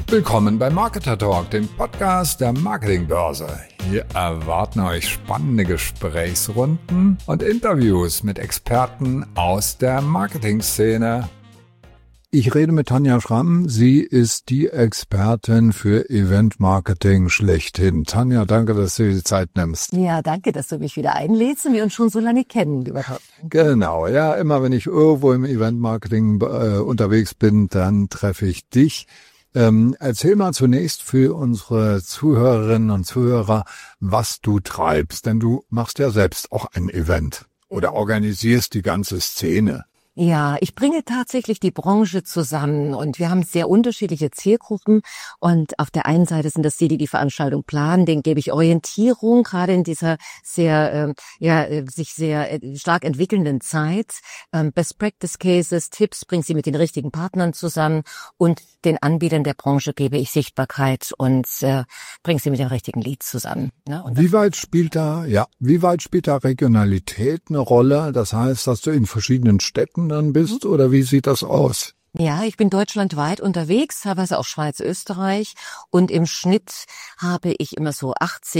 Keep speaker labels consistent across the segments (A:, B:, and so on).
A: Willkommen bei Marketer Talk, dem Podcast der Marketingbörse. Hier erwarten euch spannende Gesprächsrunden und Interviews mit Experten aus der Marketingszene. Ich rede mit Tanja Schramm. Sie ist die Expertin für Event-Marketing schlechthin. Tanja, danke, dass du dir die Zeit nimmst.
B: Ja, danke, dass du mich wieder einlädst und wir uns schon so lange kennen überhaupt.
A: Genau, ja, immer wenn ich irgendwo im Event-Marketing unterwegs bin, dann treffe ich dich. Erzähl mal zunächst für unsere Zuhörerinnen und Zuhörer, was du treibst, denn du machst ja selbst auch ein Event oder organisierst die ganze Szene.
B: Ja, ich bringe tatsächlich die Branche zusammen und wir haben sehr unterschiedliche Zielgruppen und auf der einen Seite sind das die Veranstaltung planen, denen gebe ich Orientierung, gerade in dieser sich sehr stark entwickelnden Zeit. Best Practice Cases, Tipps, bringe sie mit den richtigen Partnern zusammen und den Anbietern der Branche gebe ich Sichtbarkeit und bringe sie mit den richtigen Leads zusammen. Ne? Und wie weit spielt da
A: Regionalität eine Rolle? Das heißt, dass du in verschiedenen Städten dann bist oder wie sieht das aus?
B: Ja, ich bin deutschlandweit unterwegs, teilweise auch Schweiz, Österreich und im Schnitt habe ich immer so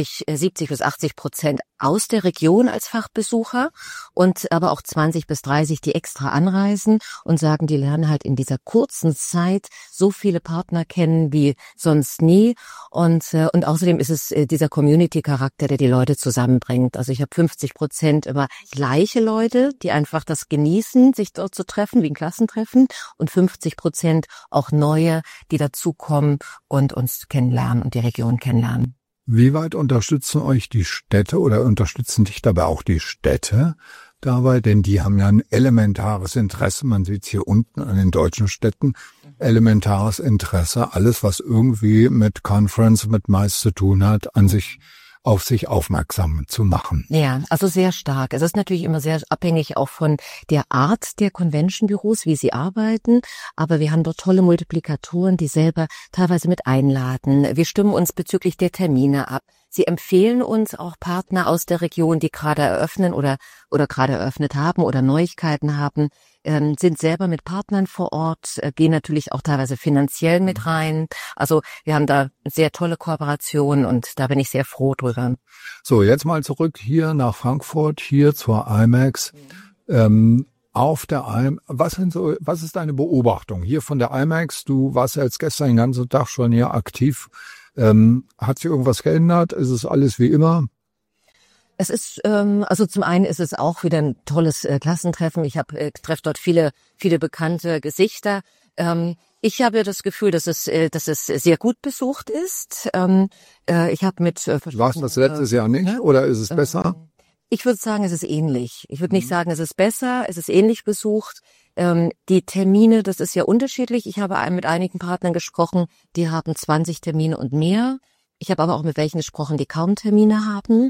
B: 70-80% aus der Region als Fachbesucher und aber auch 20-30, die extra anreisen und sagen, die lernen halt in dieser kurzen Zeit so viele Partner kennen wie sonst nie und außerdem ist es dieser Community-Charakter, der die Leute zusammenbringt. Also ich habe 50% immer gleiche Leute, die einfach das genießen, sich dort zu treffen, wie ein Klassentreffen und 50% auch neue, die dazukommen und uns kennenlernen und die Region kennenlernen.
A: Wie weit unterstützen euch die Städte oder unterstützen dich dabei auch die Städte dabei? Denn die haben ja ein elementares Interesse, man sieht es hier unten an den deutschen Städten, elementares Interesse, alles was irgendwie mit Conference, mit MICE zu tun hat, auf sich aufmerksam zu machen.
B: Ja, also sehr stark. Es ist natürlich immer sehr abhängig auch von der Art der Convention-Büros, wie sie arbeiten. Aber wir haben dort tolle Multiplikatoren, die selber teilweise mit einladen. Wir stimmen uns bezüglich der Termine ab. Sie empfehlen uns auch Partner aus der Region, die gerade eröffnen oder gerade eröffnet haben oder Neuigkeiten haben, sind selber mit Partnern vor Ort, gehen natürlich auch teilweise finanziell mit rein. Also wir haben da sehr tolle Kooperationen und da bin ich sehr froh drüber.
A: So, jetzt mal zurück hier nach Frankfurt, hier zur IMEX. Auf der was ist deine Beobachtung hier von der IMEX? Du warst ja jetzt gestern den ganzen Tag schon hier aktiv. Hat sich irgendwas geändert? Ist es alles wie immer?
B: Es ist, also zum einen ist es auch wieder ein tolles Klassentreffen. Ich treffe dort viele bekannte Gesichter. Ich habe das Gefühl, dass es sehr gut besucht ist. Ich habe mit
A: warst das letztes Jahr nicht oder ist es besser?
B: Ich würde sagen, es ist ähnlich. Ich würde nicht sagen, es ist besser, es ist ähnlich besucht. Die Termine, das ist ja unterschiedlich. Ich habe mit einigen Partnern gesprochen, die haben 20 Termine und mehr. Ich habe aber auch mit welchen gesprochen, die kaum Termine haben.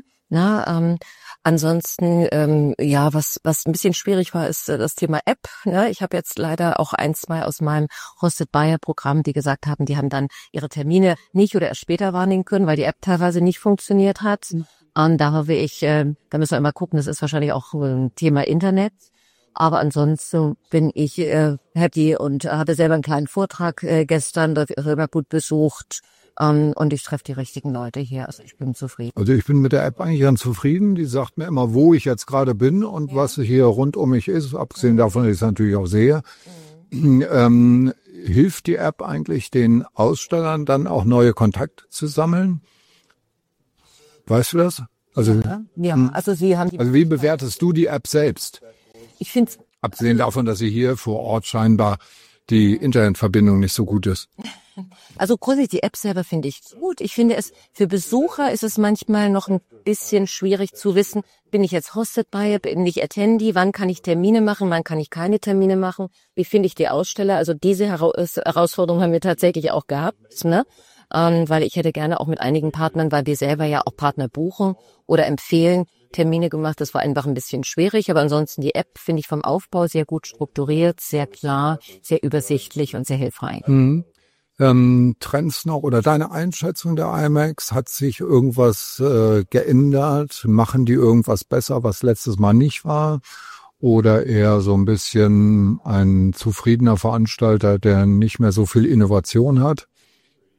B: Ansonsten, was ein bisschen schwierig war, ist das Thema App. Ne? Ich habe jetzt leider auch 2 aus meinem Hosted Buyer Programm, die gesagt haben, die haben dann ihre Termine nicht oder erst später wahrnehmen können, weil die App teilweise nicht funktioniert hat. Und da hoffe ich, da müssen wir immer gucken, das ist wahrscheinlich auch ein Thema Internet. Aber ansonsten bin ich happy und habe selber einen kleinen Vortrag gestern, der immer gut besucht. Und ich treffe die richtigen Leute hier. Also ich bin zufrieden.
A: Also ich bin mit der App eigentlich ganz zufrieden. Die sagt mir immer, wo ich jetzt gerade bin und was hier rund um mich ist. Abgesehen davon, dass ich es natürlich auch sehe. Hilft die App eigentlich den Ausstellern dann auch neue Kontakte zu sammeln? Weißt du das? Also,
B: also Sie haben
A: also wie bewertest du die App selbst?
B: Ich finde
A: abgesehen davon, dass sie hier vor Ort scheinbar die Internetverbindung nicht so gut ist.
B: Also grundsätzlich die App selber finde ich gut. Ich finde für Besucher ist es manchmal noch ein bisschen schwierig zu wissen, bin ich jetzt Hosted Buyer, bin ich Attendee, wann kann ich Termine machen, wann kann ich keine Termine machen, wie finde ich die Aussteller? Also diese Herausforderung haben wir tatsächlich auch gehabt, ne? Weil ich hätte gerne auch mit einigen Partnern, weil wir selber ja auch Partner buchen oder empfehlen, Termine gemacht. Das war einfach ein bisschen schwierig, aber ansonsten die App finde ich vom Aufbau sehr gut strukturiert, sehr klar, sehr übersichtlich und sehr hilfreich.
A: Trends noch oder deine Einschätzung der IMEX, hat sich irgendwas geändert? Machen die irgendwas besser, was letztes Mal nicht war? Oder eher so ein bisschen ein zufriedener Veranstalter, der nicht mehr so viel Innovation hat?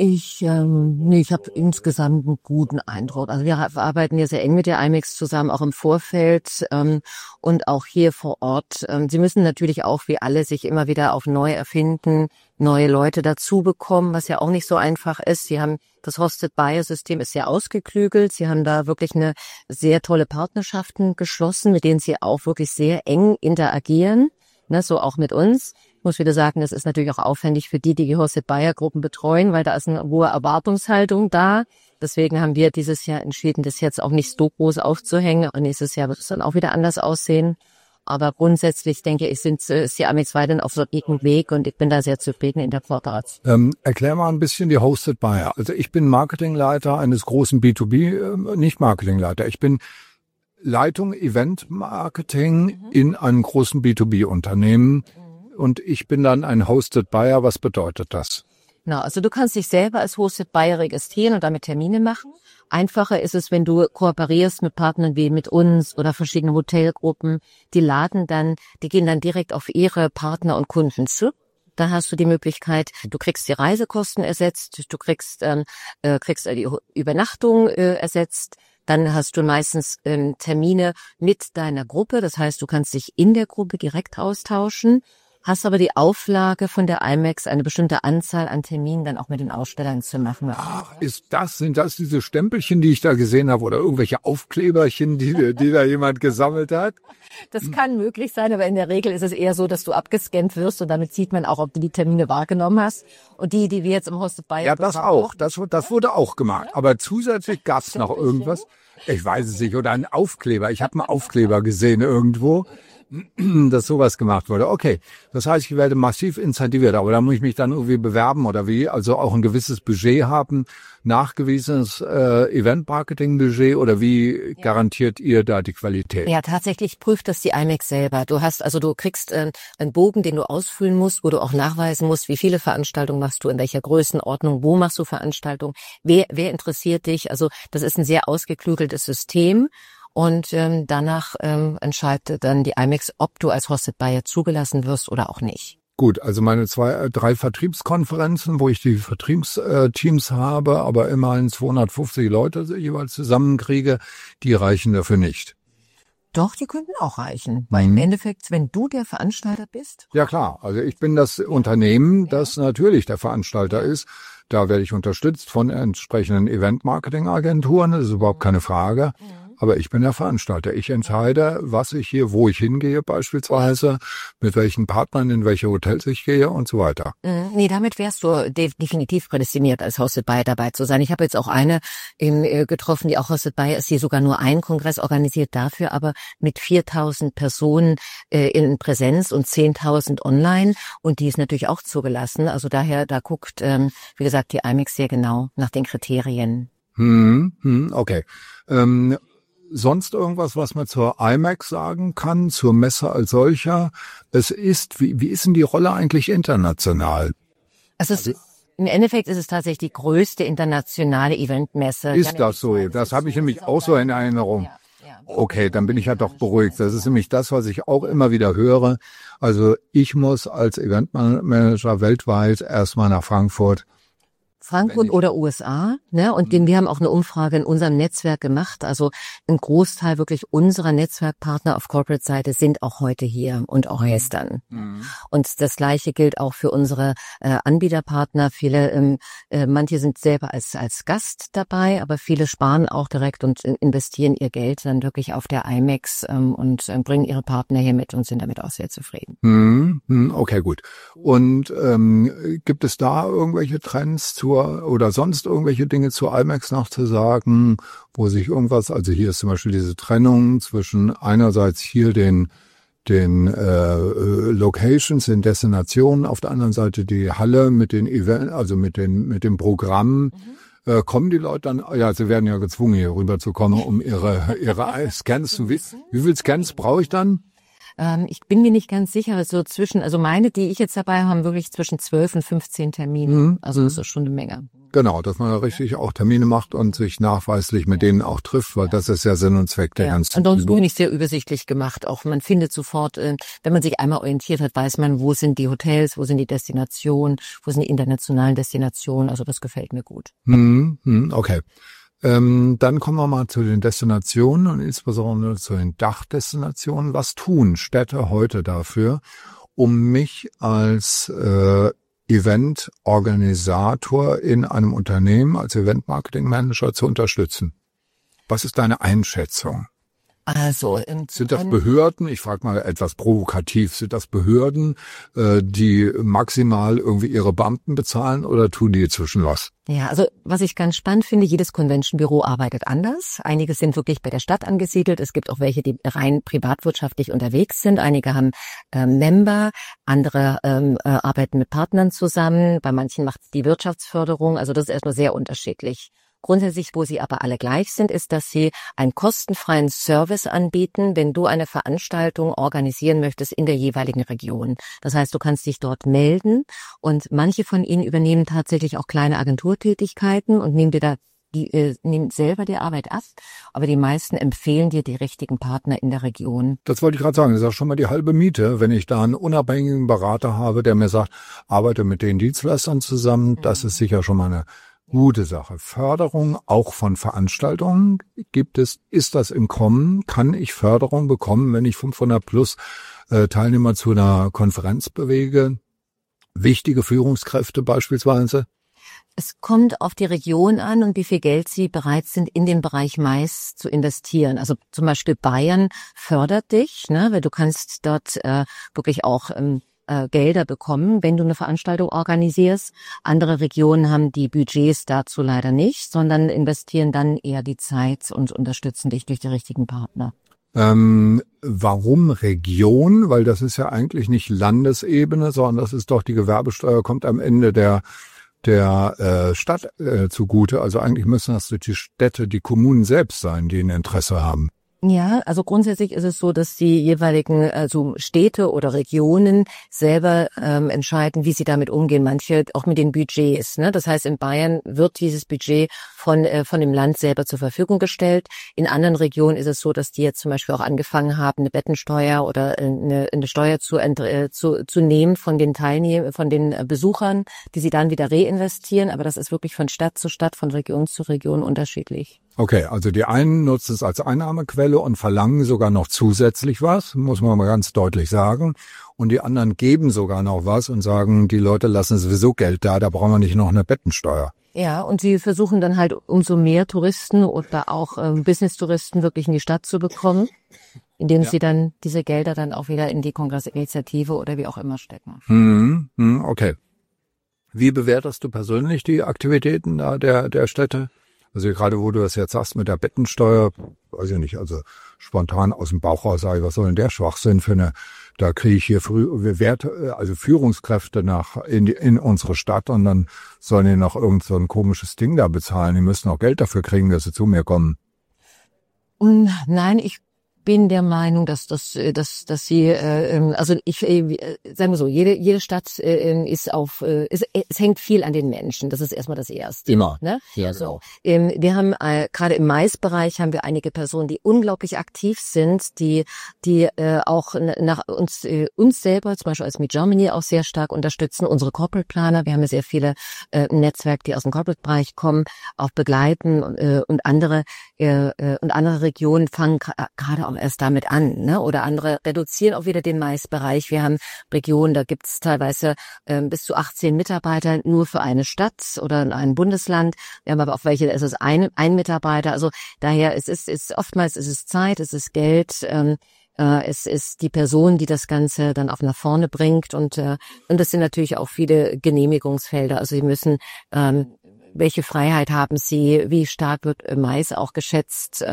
B: Ich habe insgesamt einen guten Eindruck. Also wir arbeiten ja sehr eng mit der IMEX zusammen, auch im Vorfeld und auch hier vor Ort. Sie müssen natürlich auch wie alle sich immer wieder auf neu erfinden, neue Leute dazu bekommen, was ja auch nicht so einfach ist. Sie haben das Hosted Buyer System ist sehr ausgeklügelt. Sie haben da wirklich eine sehr tolle Partnerschaften geschlossen, mit denen Sie auch wirklich sehr eng interagieren, ne, so auch mit uns. Ich muss wieder sagen, das ist natürlich auch aufwendig für die Hosted Buyer Gruppen betreuen, weil da ist eine hohe Erwartungshaltung da. Deswegen haben wir dieses Jahr entschieden, das jetzt auch nicht so groß aufzuhängen. Und nächstes Jahr wird es dann auch wieder anders aussehen. Aber grundsätzlich denke ich, ist die IMEX weiterhin auf so einem Weg und ich bin da sehr zufrieden in der Kooperation.
A: Erklär mal ein bisschen die Hosted Buyer. Also ich bin Marketingleiter eines großen B2B, nicht Marketingleiter. Ich bin Leitung Event Marketing in einem großen B2B-Unternehmen. Und ich bin dann ein Hosted Buyer. Was bedeutet das?
B: Na, also du kannst dich selber als Hosted Buyer registrieren und damit Termine machen. Einfacher ist es, wenn du kooperierst mit Partnern wie mit uns oder verschiedenen Hotelgruppen. Die gehen dann direkt auf ihre Partner und Kunden zu. Da hast du die Möglichkeit, du kriegst die Reisekosten ersetzt, du kriegst die Übernachtung ersetzt. Dann hast du meistens Termine mit deiner Gruppe. Das heißt, du kannst dich in der Gruppe direkt austauschen. Hast aber die Auflage von der IMEX, eine bestimmte Anzahl an Terminen dann auch mit den Ausstellern zu machen.
A: Ach, sind das diese Stempelchen, die ich da gesehen habe, oder irgendwelche Aufkleberchen, die da jemand gesammelt hat?
B: Das kann möglich sein, aber in der Regel ist es eher so, dass du abgescannt wirst und damit sieht man auch, ob du die Termine wahrgenommen hast. Und die wir jetzt im Hosted Buyer...
A: Ja, das auch. Das wurde auch gemacht. Aber zusätzlich gab es noch irgendwas. Ich weiß es nicht. Oder ein Aufkleber. Ich habe einen Aufkleber gesehen irgendwo, dass sowas gemacht wurde. Okay, das heißt, ich werde massiv incentiviert, aber da muss ich mich dann irgendwie bewerben oder wie? Also auch ein gewisses Budget haben, nachgewiesenes Event-Marketing-Budget oder wie garantiert ihr da die Qualität?
B: Ja, tatsächlich prüft das die IMEX selber. Du kriegst einen Bogen, den du ausfüllen musst, wo du auch nachweisen musst, wie viele Veranstaltungen machst du, in welcher Größenordnung, wo machst du Veranstaltungen, wer interessiert dich? Also das ist ein sehr ausgeklügeltes System. Und danach entscheidet dann die IMEX, ob du als Hosted Buyer zugelassen wirst oder auch nicht.
A: Gut, also meine 3 Vertriebskonferenzen, wo ich die Vertriebsteams habe, aber immerhin 250 Leute jeweils zusammenkriege, die reichen dafür nicht.
B: Doch, die könnten auch reichen. Weil im Endeffekt, wenn du der Veranstalter bist.
A: Ja klar, also ich bin das Unternehmen, das natürlich der Veranstalter ist. Da werde ich unterstützt von entsprechenden Event-Marketing-Agenturen, das ist überhaupt keine Frage. Aber ich bin der Veranstalter. Ich entscheide, wo ich hingehe beispielsweise, mit welchen Partnern, in welche Hotels ich gehe und so weiter.
B: Nee, damit wärst du definitiv prädestiniert, als Hosted Buyer dabei zu sein. Ich habe jetzt auch eine getroffen, die auch Hosted Buyer ist, die sogar nur einen Kongress organisiert dafür, aber mit 4.000 Personen in Präsenz und 10.000 online. Und die ist natürlich auch zugelassen. Also daher, da guckt, wie gesagt, die IMEX sehr genau nach den Kriterien.
A: Okay. Sonst irgendwas, was man zur IMEX sagen kann, zur Messe als solcher? Wie ist denn die Rolle eigentlich international?
B: Im Endeffekt ist es tatsächlich die größte internationale Eventmesse.
A: Ist das so? Das habe ich nämlich auch so in Erinnerung. Okay, dann bin ich ja doch beruhigt. Das ist nämlich das, was ich auch immer wieder höre. Also ich muss als Eventmanager weltweit erstmal nach Frankfurt
B: oder USA, ne? Und wir haben auch eine Umfrage in unserem Netzwerk gemacht. Also ein Großteil wirklich unserer Netzwerkpartner auf Corporate-Seite sind auch heute hier und auch gestern. Und das Gleiche gilt auch für unsere Anbieterpartner. Viele, manche sind selber als Gast dabei, aber viele sparen auch direkt und investieren ihr Geld dann wirklich auf der IMEX und bringen ihre Partner hier mit und sind damit auch sehr zufrieden.
A: Okay, gut. Und gibt es da irgendwelche Trends oder sonst irgendwelche Dinge zur IMEX noch zu sagen, wo sich irgendwas, also hier ist zum Beispiel diese Trennung zwischen einerseits hier den Locations, den Destinationen, auf der anderen Seite die Halle mit den Events, also mit dem Programm. Kommen die Leute dann, ja, sie werden ja gezwungen, hier rüber zu kommen, um ihre Scans zu wissen. Wie viele Scans brauche ich dann?
B: Ich bin mir nicht ganz sicher, also meine, die ich jetzt dabei habe, haben wirklich zwischen 12 und 15 Termine. Also das ist schon eine Menge.
A: Genau, dass man da richtig auch Termine macht und sich nachweislich mit denen auch trifft, weil das ist ja Sinn und Zweck der ganzen.
B: Ansonsten bin ich sehr übersichtlich gemacht. Auch man findet sofort, wenn man sich einmal orientiert hat, weiß man, wo sind die Hotels, wo sind die Destinationen, wo sind die internationalen Destinationen. Also das gefällt mir gut.
A: Okay. Dann kommen wir mal zu den Destinationen und insbesondere zu den Dachdestinationen. Was tun Städte heute dafür, um mich als Eventorganisator in einem Unternehmen, als Event-Marketing-Manager zu unterstützen? Was ist deine Einschätzung?
B: Also
A: sind das Behörden, ich frage mal etwas provokativ, sind das Behörden, die maximal irgendwie ihre Beamten bezahlen oder tun die inzwischen was?
B: Ja, also was ich ganz spannend finde, jedes Convention-Büro arbeitet anders. Einige sind wirklich bei der Stadt angesiedelt. Es gibt auch welche, die rein privatwirtschaftlich unterwegs sind. Einige haben Member, andere arbeiten mit Partnern zusammen. Bei manchen macht die Wirtschaftsförderung. Also das ist erstmal sehr unterschiedlich. Grundsätzlich, wo sie aber alle gleich sind, ist, dass sie einen kostenfreien Service anbieten, wenn du eine Veranstaltung organisieren möchtest in der jeweiligen Region. Das heißt, du kannst dich dort melden und manche von ihnen übernehmen tatsächlich auch kleine Agenturtätigkeiten und nehmen selber die Arbeit ab, aber die meisten empfehlen dir die richtigen Partner in der Region.
A: Das wollte ich gerade sagen, das ist auch schon mal die halbe Miete, wenn ich da einen unabhängigen Berater habe, der mir sagt, arbeite mit den Dienstleistern zusammen, das ist sicher schon mal eine gute Sache. Förderung auch von Veranstaltungen ist das im Kommen? Kann ich Förderung bekommen, wenn ich 500 plus Teilnehmer zu einer Konferenz bewege? Wichtige Führungskräfte beispielsweise?
B: Es kommt auf die Region an und wie viel Geld sie bereit sind, in den Bereich Mais zu investieren. Also zum Beispiel Bayern fördert dich, ne, weil du kannst dort wirklich auch Gelder bekommen, wenn du eine Veranstaltung organisierst. Andere Regionen haben die Budgets dazu leider nicht, sondern investieren dann eher die Zeit und unterstützen dich durch die richtigen Partner.
A: Warum Region? Weil das ist ja eigentlich nicht Landesebene, sondern das ist doch die Gewerbesteuer, kommt am Ende der Stadt zugute. Also eigentlich müssen das die Städte, die Kommunen selbst sein, die ein Interesse haben.
B: Ja, also grundsätzlich ist es so, dass die jeweiligen Städte oder Regionen selber entscheiden, wie sie damit umgehen. Manche auch mit den Budgets. Ne? Das heißt, in Bayern wird dieses Budget von dem Land selber zur Verfügung gestellt. In anderen Regionen ist es so, dass die jetzt zum Beispiel auch angefangen haben, eine Bettensteuer oder eine Steuer zu nehmen von den Besuchern, die sie dann wieder reinvestieren. Aber das ist wirklich von Stadt zu Stadt, von Region zu Region unterschiedlich.
A: Okay, also die einen nutzen es als Einnahmequelle und verlangen sogar noch zusätzlich was, muss man mal ganz deutlich sagen. Und die anderen geben sogar noch was und sagen, die Leute lassen sowieso Geld da brauchen wir nicht noch eine Bettensteuer.
B: Ja, und sie versuchen dann halt umso mehr Touristen oder auch Business-Touristen wirklich in die Stadt zu bekommen, indem sie dann diese Gelder dann auch wieder in die Kongressinitiative oder wie auch immer stecken.
A: Okay. Wie bewertest du persönlich die Aktivitäten da der Städte? Also gerade wo du das jetzt sagst mit der Bettensteuer, weiß ich nicht, also spontan aus dem Bauch raus sage ich, was soll denn der Schwachsinn da kriege ich hier Führungskräfte in unsere Stadt und dann sollen die noch irgend so ein komisches Ding da bezahlen. Die müssen auch Geld dafür kriegen, dass sie zu mir kommen.
B: Nein, ich bin der Meinung, dass sie, sagen wir so, jede Stadt ist es hängt viel an den Menschen. Das ist erstmal das Erste.
A: Immer.
B: Ne?
A: Ja,
B: so. Wir haben gerade im Maisbereich haben wir einige Personen, die unglaublich aktiv sind, die auch nach uns selber, zum Beispiel als Meet Germany auch sehr stark unterstützen. Unsere Corporate Planer, wir haben ja sehr viele Netzwerke, die aus dem Corporate-Bereich kommen, auch begleiten und andere Regionen fangen gerade auch erst damit an, ne? Oder andere reduzieren auch wieder den Maisbereich. Wir haben Regionen, da gibt es teilweise bis zu 18 Mitarbeiter nur für eine Stadt oder ein Bundesland. Wir haben aber auch welche, da ist es ein Mitarbeiter. Also daher oftmals ist es Zeit, es ist Geld, es ist die Person, die das Ganze dann nach vorne bringt und das sind natürlich auch viele Genehmigungsfelder. Also sie müssen welche Freiheit haben sie? Wie stark wird Mais auch geschätzt?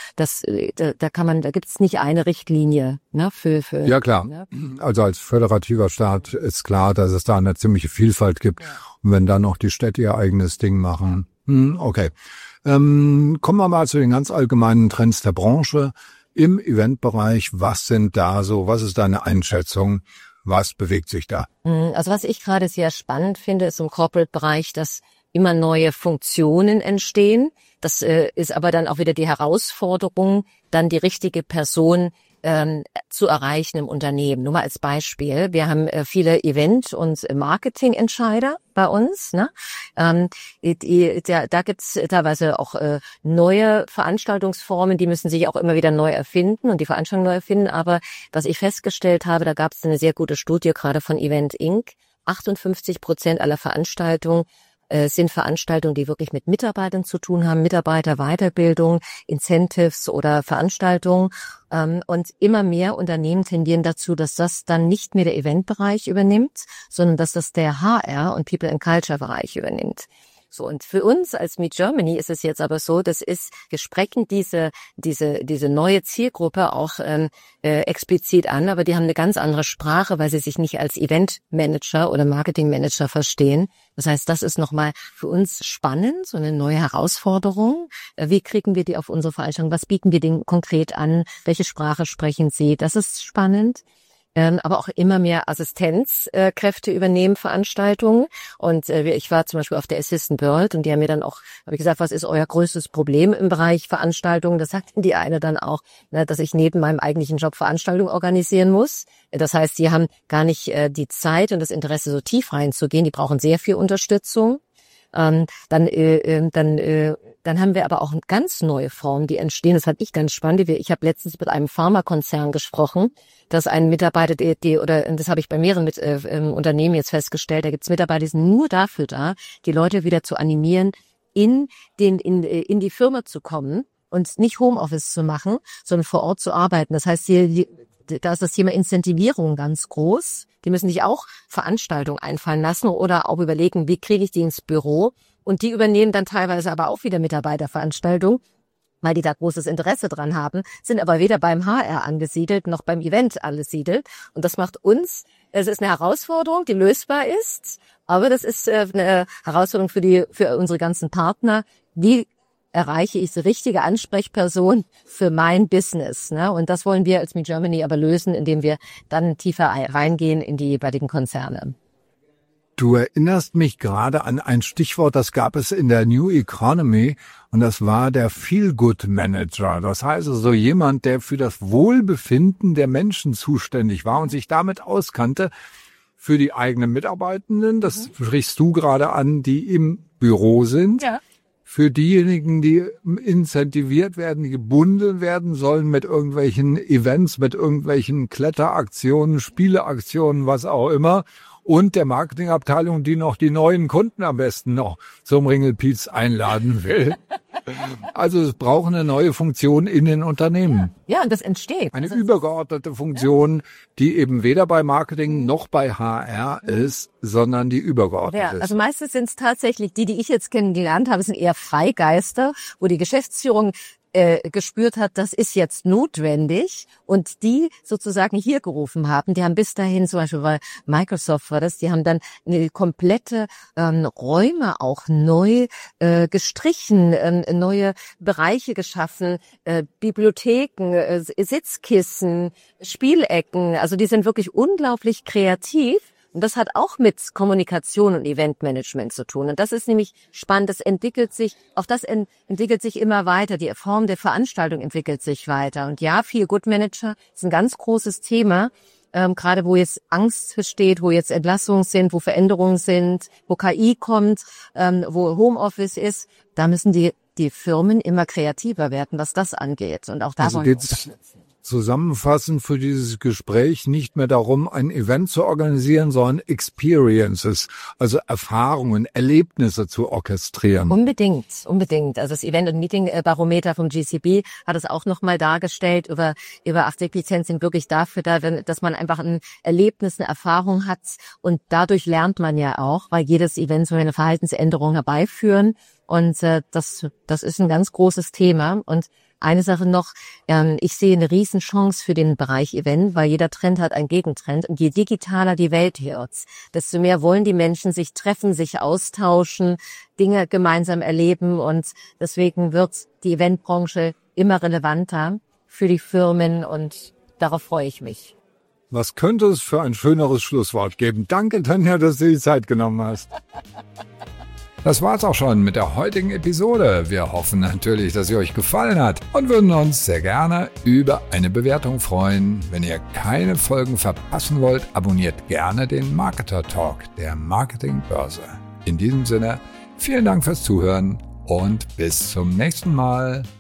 B: Da gibt's nicht eine Richtlinie, ne? Für
A: ja klar. Ne? Also als föderativer Staat ist klar, dass es da eine ziemliche Vielfalt gibt. Ja. Und wenn dann noch die Städte ihr eigenes Ding machen, okay. Kommen wir mal zu den ganz allgemeinen Trends der Branche. im Eventbereich. Was ist deine Einschätzung? Was bewegt sich da?
B: Also was ich gerade sehr spannend finde, ist im Corporate-Bereich, dass immer neue Funktionen entstehen. Das ist aber dann auch wieder die Herausforderung, dann die richtige Person zu erreichen im Unternehmen. Nur mal als Beispiel, wir haben viele Event- und Marketing-Entscheider bei uns. Ne? Da gibt's teilweise auch neue Veranstaltungsformen, die müssen sich auch immer wieder neu erfinden und die Veranstaltung neu erfinden. Aber was ich festgestellt habe, da gab es eine sehr gute Studie gerade von Event Inc. 58% aller Veranstaltungen sind Veranstaltungen, die wirklich mit Mitarbeitern zu tun haben, Mitarbeiterweiterbildung, Incentives oder Veranstaltungen. Und immer mehr Unternehmen tendieren dazu, dass das dann nicht mehr der Eventbereich übernimmt, sondern dass das der HR- und People and Culture-Bereich übernimmt. So, und für uns als Meet Germany ist es jetzt aber so, wir sprechen diese neue Zielgruppe auch explizit an, aber die haben eine ganz andere Sprache, weil sie sich nicht als Eventmanager oder Marketingmanager verstehen. Das heißt, das ist nochmal für uns spannend, so eine neue Herausforderung. Wie kriegen wir die auf unsere Veranstaltung? Was bieten wir denen konkret an? Welche Sprache sprechen sie? Das ist spannend. Aber auch immer mehr Assistenzkräfte übernehmen Veranstaltungen. Und ich war zum Beispiel auf der Assistant World und die haben mir dann auch, habe ich gesagt, was ist euer größtes Problem im Bereich Veranstaltungen? Das sagten die eine dann auch, dass ich neben meinem eigentlichen Job Veranstaltungen organisieren muss. Das heißt, die haben gar nicht die Zeit und das Interesse, so tief reinzugehen. Die brauchen sehr viel Unterstützung. Dann haben wir aber auch ganz neue Formen, die entstehen. Das fand ich ganz spannend. Ich habe letztens mit einem Pharmakonzern gesprochen, dass ein Mitarbeiter, das habe ich bei mehreren Unternehmen jetzt festgestellt, da gibt es Mitarbeiter, die sind nur dafür da, die Leute wieder zu animieren, in die Firma zu kommen und nicht Homeoffice zu machen, sondern vor Ort zu arbeiten. Das heißt, da ist das Thema Incentivierung ganz groß. Die müssen sich auch Veranstaltungen einfallen lassen oder auch überlegen, wie kriege ich die ins Büro. Und die übernehmen dann teilweise aber auch wieder Mitarbeiterveranstaltungen, weil die da großes Interesse dran haben, sind aber weder beim HR angesiedelt noch beim Event angesiedelt. Und das macht es ist eine Herausforderung, die lösbar ist, aber das ist eine Herausforderung für unsere ganzen Partner. Wie erreiche ich die richtige Ansprechperson für mein Business? Ne? Und das wollen wir als Meet Germany aber lösen, indem wir dann tiefer reingehen in die jeweiligen Konzerne.
A: Du erinnerst mich gerade an ein Stichwort, das gab es in der New Economy und das war der Feel-Good-Manager. Das heißt also jemand, der für das Wohlbefinden der Menschen zuständig war und sich damit auskannte für die eigenen Mitarbeitenden. Das sprichst du gerade an, die im Büro sind. Ja. Für diejenigen, die incentiviert werden, die gebunden werden sollen mit irgendwelchen Events, mit irgendwelchen Kletteraktionen, Spieleaktionen, was auch immer. Und der Marketingabteilung, die noch die neuen Kunden am besten noch zum Ringelpiez einladen will. Also es braucht eine neue Funktion in den Unternehmen.
B: Ja, und das entsteht.
A: Eine übergeordnete Funktion, die eben weder bei Marketing noch bei HR ist, sondern die übergeordnet ist.
B: Also meistens sind es tatsächlich die ich jetzt kennengelernt habe, sind eher Freigeister, wo die Geschäftsführung gespürt hat, das ist jetzt notwendig und die sozusagen hier gerufen haben. Die haben bis dahin, zum Beispiel bei Microsoft war das, die haben dann eine komplette Räume auch neu gestrichen, neue Bereiche geschaffen, Bibliotheken, Sitzkissen, Spielecken. Also die sind wirklich unglaublich kreativ. Und das hat auch mit Kommunikation und Eventmanagement zu tun. Und das ist nämlich spannend. Das entwickelt sich immer weiter. Die Form der Veranstaltung entwickelt sich weiter. Und ja, Feel-Good-Manager ist ein ganz großes Thema. Gerade wo jetzt Angst besteht, wo jetzt Entlassungen sind, wo Veränderungen sind, wo KI kommt, wo Homeoffice ist, da müssen die Firmen immer kreativer werden, was das angeht. Und auch da
A: also geht's zusammenfassend für dieses Gespräch nicht mehr darum, ein Event zu organisieren, sondern Experiences, also Erfahrungen, Erlebnisse zu orchestrieren.
B: Unbedingt. Also das Event- und Meeting-Barometer vom GCB hat es auch nochmal dargestellt. Über 80% sind wirklich dafür da, dass man einfach ein Erlebnis, eine Erfahrung hat. Und dadurch lernt man ja auch, weil jedes Event soll eine Verhaltensänderung herbeiführen. Und das ist ein ganz großes Thema. Und eine Sache noch, ich sehe eine Riesenchance für den Bereich Event, weil jeder Trend hat einen Gegentrend. Und je digitaler die Welt wird, desto mehr wollen die Menschen sich treffen, sich austauschen, Dinge gemeinsam erleben. Und deswegen wird die Eventbranche immer relevanter für die Firmen und darauf freue ich mich.
A: Was könnte es für ein schöneres Schlusswort geben? Danke, Tanja, dass du die Zeit genommen hast. Das war's auch schon mit der heutigen Episode. Wir hoffen natürlich, dass sie euch gefallen hat und würden uns sehr gerne über eine Bewertung freuen. Wenn ihr keine Folgen verpassen wollt, abonniert gerne den Marketer Talk der Marketingbörse. In diesem Sinne, vielen Dank fürs Zuhören und bis zum nächsten Mal.